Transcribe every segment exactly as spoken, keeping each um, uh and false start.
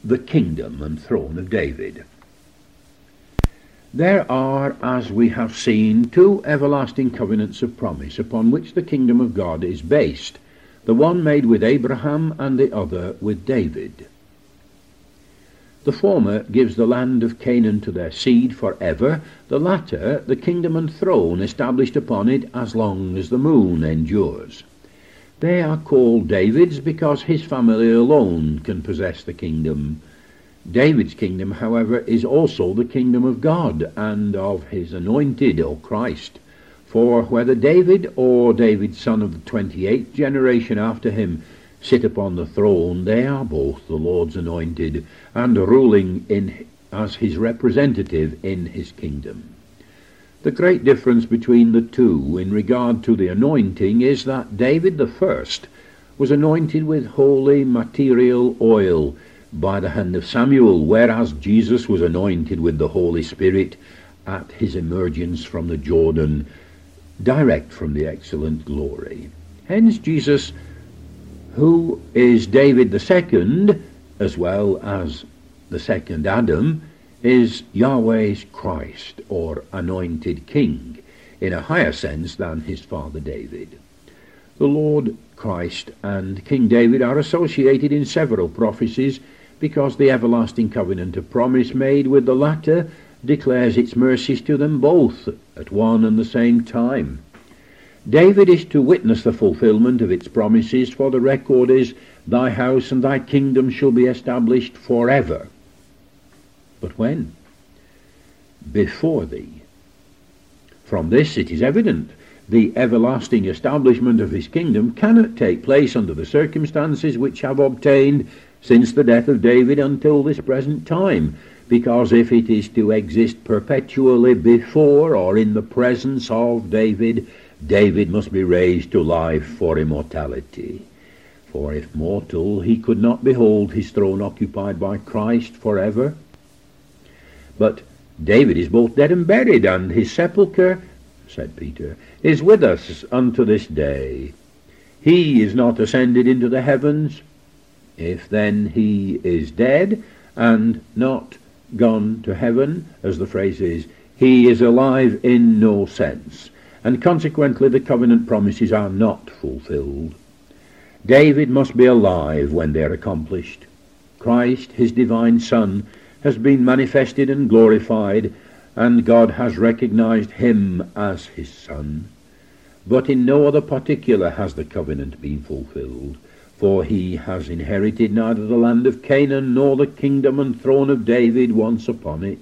the kingdom and throne of David. There are, as we have seen, two everlasting covenants of promise upon which the kingdom of God is based, the one made with Abraham and the other with David. The former gives the land of Canaan to their seed forever, the latter the kingdom and throne established upon it as long as the moon endures. They are called David's because his family alone can possess the kingdom. David's kingdom, however, is also the kingdom of God and of his anointed, or Christ. For whether David or David's son of the twenty-eighth generation after him sit upon the throne, they are both the Lord's anointed, and ruling in as his representative in his kingdom. The great difference between the two in regard to the anointing is that David the first was anointed with holy material oil by the hand of Samuel, whereas Jesus was anointed with the Holy Spirit at his emergence from the Jordan, direct from the excellent glory. Hence Jesus, who is David the second, as well as the second Adam, is Yahweh's Christ, or anointed king, in a higher sense than his father David. The Lord Christ and King David are associated in several prophecies, because the everlasting covenant of promise made with the latter declares its mercies to them both at one and the same time. David is to witness the fulfillment of its promises, for the record is, "Thy house and thy kingdom shall be established forever." But when? Before thee. From this it is evident the everlasting establishment of his kingdom cannot take place under the circumstances which have obtained since the death of David until this present time, because if it is to exist perpetually before or in the presence of David, David must be raised to life for immortality. For if mortal, he could not behold his throne occupied by Christ forever. But David is both dead and buried, and his sepulchre, said Peter, is with us unto this day. He is not ascended into the heavens. If then he is dead and not gone to heaven, as the phrase is, he is alive in no sense, and consequently the covenant promises are not fulfilled. David must be alive when they are accomplished. Christ, his divine Son, has been manifested and glorified, and God has recognized him as his Son. But in no other particular has the covenant been fulfilled, for he has inherited neither the land of Canaan nor the kingdom and throne of David once upon it.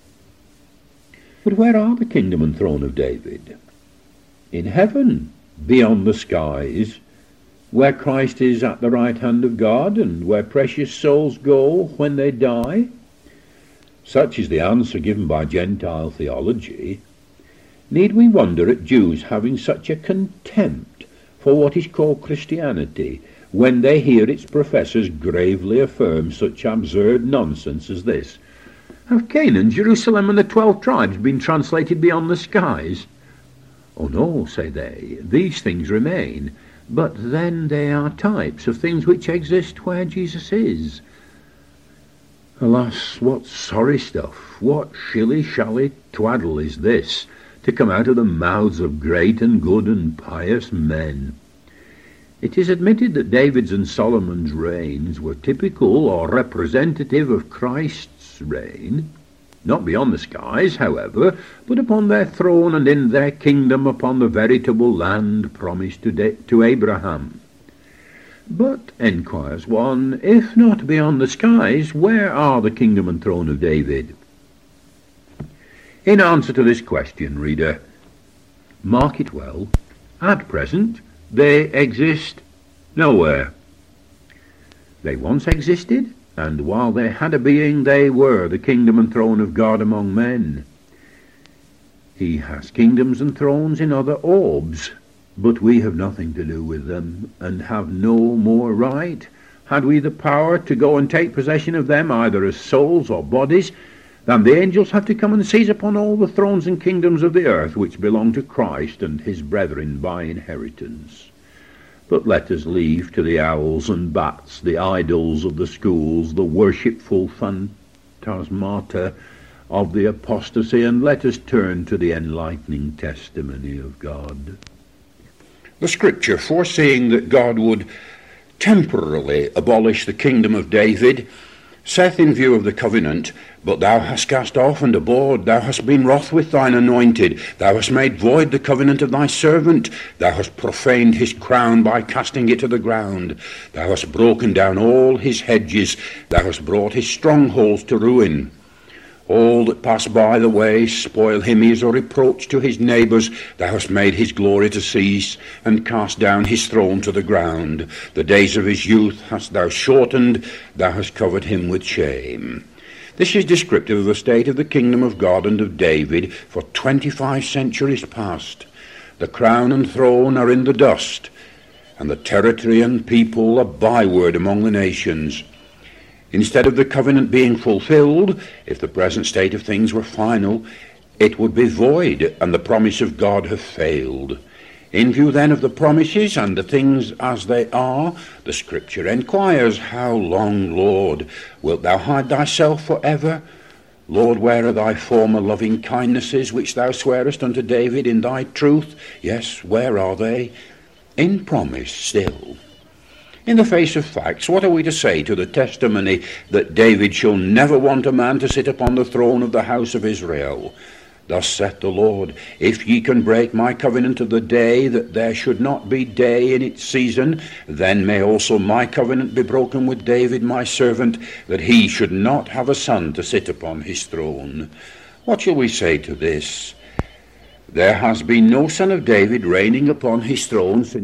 But where are the kingdom and throne of David? In heaven, beyond the skies, where Christ is at the right hand of God, and where precious souls go when they die. Such is the answer given by Gentile theology. Need we wonder at Jews having such a contempt for what is called Christianity, when they hear its professors gravely affirm such absurd nonsense as this? Have Canaan, Jerusalem, and the twelve tribes been translated beyond the skies? Oh no, say they, these things remain, but then they are types of things which exist where Jesus is. Alas, what sorry stuff, what shilly-shally twaddle is this, to come out of the mouths of great and good and pious men. It is admitted that David's and Solomon's reigns were typical or representative of Christ's reign, not beyond the skies, however, but upon their throne and in their kingdom upon the veritable land promised to, De- to Abraham. But, enquires one, if not beyond the skies, where are the kingdom and throne of David? In answer to this question, reader, mark it well, at present they exist nowhere. They once existed, and while they had a being, they were the kingdom and throne of God among men. He has kingdoms and thrones in other orbs, but we have nothing to do with them, and have no more right, had we the power to go and take possession of them, either as souls or bodies, than the angels have to come and seize upon all the thrones and kingdoms of the earth which belong to Christ and his brethren by inheritance. But let us leave to the owls and bats, the idols of the schools, the worshipful phantasmata of the apostasy, and let us turn to the enlightening testimony of God. The Scripture, foreseeing that God would temporarily abolish the kingdom of David, saith in view of the covenant, But thou hast cast off and abhorred, thou hast been wroth with thine anointed, thou hast made void the covenant of thy servant, thou hast profaned his crown by casting it to the ground, thou hast broken down all his hedges, thou hast brought his strongholds to ruin. All that pass by the way spoil him, he is a reproach to his neighbours. Thou hast made his glory to cease, and cast down his throne to the ground. The days of his youth hast thou shortened, thou hast covered him with shame. This is descriptive of the state of the kingdom of God and of David for twenty-five centuries past. The crown and throne are in the dust, and the territory and people a byword among the nations. Instead of the covenant being fulfilled, if the present state of things were final, it would be void, and the promise of God have failed. In view then of the promises and the things as they are, the Scripture enquires, How long, Lord, wilt thou hide thyself for ever? Lord, where are thy former loving kindnesses, which thou swearest unto David in thy truth? Yes, where are they? In promise still. In the face of facts, what are we to say to the testimony that David shall never want a man to sit upon the throne of the house of Israel? Thus saith the Lord, If ye can break my covenant of the day, that there should not be day in its season, then may also my covenant be broken with David my servant, that he should not have a son to sit upon his throne. What shall we say to this? There has been no son of David reigning upon his throne since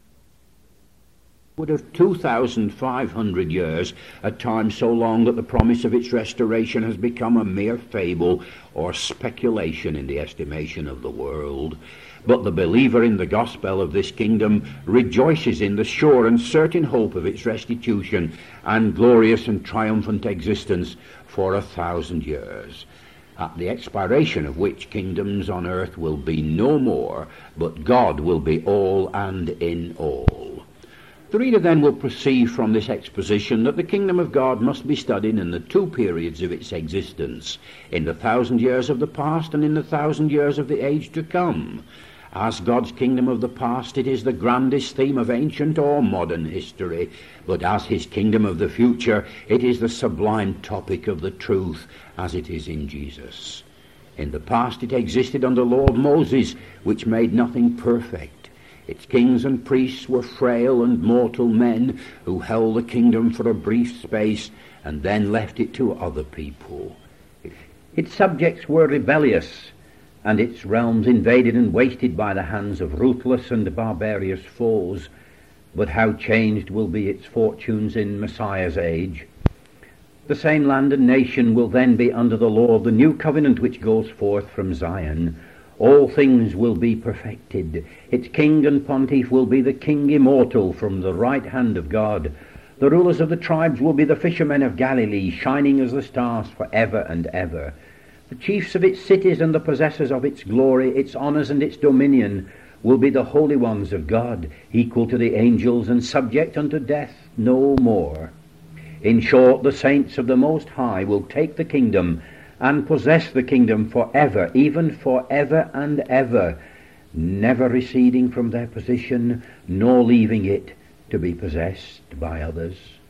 would have two thousand five hundred years, a time so long that the promise of its restoration has become a mere fable or speculation in the estimation of the world. But the believer in the gospel of this kingdom rejoices in the sure and certain hope of its restitution and glorious and triumphant existence for a thousand years, at the expiration of which kingdoms on earth will be no more, but God will be all and in all. The reader then will perceive from this exposition that the kingdom of God must be studied in the two periods of its existence, in the thousand years of the past and in the thousand years of the age to come. As God's kingdom of the past, it is the grandest theme of ancient or modern history, but as his kingdom of the future, it is the sublime topic of the truth, as it is in Jesus. In the past it existed under law of Moses, which made nothing perfect. Its kings and priests were frail and mortal men who held the kingdom for a brief space and then left it to other people. Its subjects were rebellious, and its realms invaded and wasted by the hands of ruthless and barbarous foes. But how changed will be its fortunes in Messiah's age. The same land and nation will then be under the law of the new covenant which goes forth from Zion. All things will be perfected. Its king and pontiff will be the king immortal from the right hand of God. The rulers of the tribes will be the fishermen of Galilee, shining as the stars for ever and ever. The chiefs of its cities and the possessors of its glory, its honours and its dominion, will be the holy ones of God, equal to the angels and subject unto death no more. In short, the saints of the Most High will take the kingdom and possess the kingdom forever, even forever and ever, never receding from their position, nor leaving it to be possessed by others.